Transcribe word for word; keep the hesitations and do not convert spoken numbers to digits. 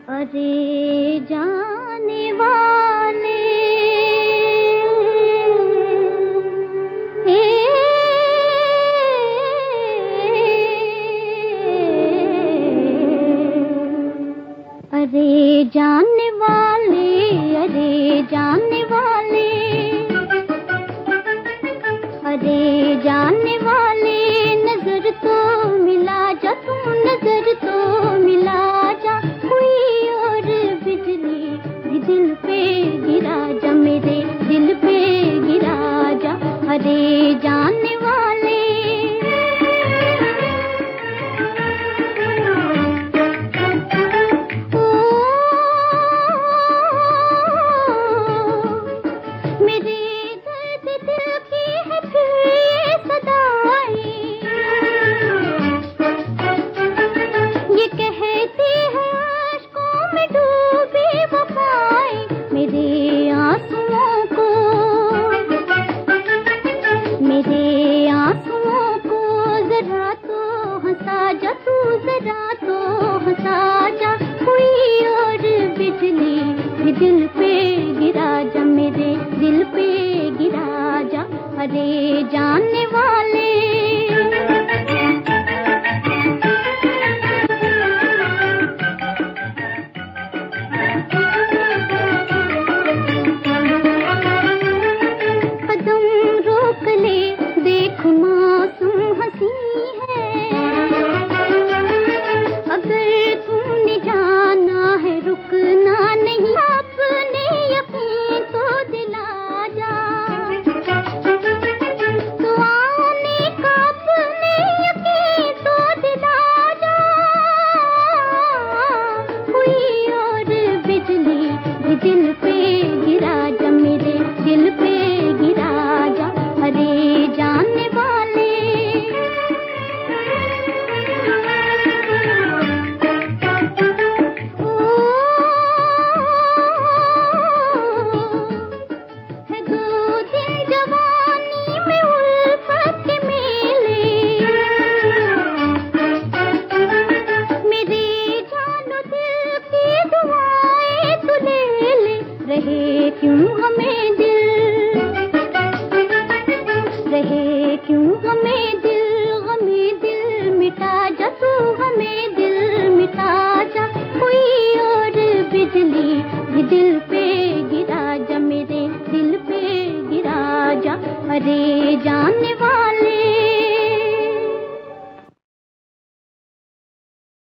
अरे जाने वाले ए, अरे जाने वाले, अरे जाने वाले, अरे जाने वाले, नजर तो मिला जा, तू नजर तो मिला जा, कोई और बिजली भी दिल पे गिरा जा, मेरे दिल पे गिरा जा। अरे जाने वाले, ओ मेरे दर्द दिल की है फिर ये सदाई, ये कहती है आशिकों में डूबी वफाएं, मेरे आंसुओं को, मेरे आंसुओं को जरा तो हंसा जा, तू जरा तो हंसा जा, कोई और बिजली भी दिल पे गिरा जा, मेरे दिल पे गिरा जा। अरे जाने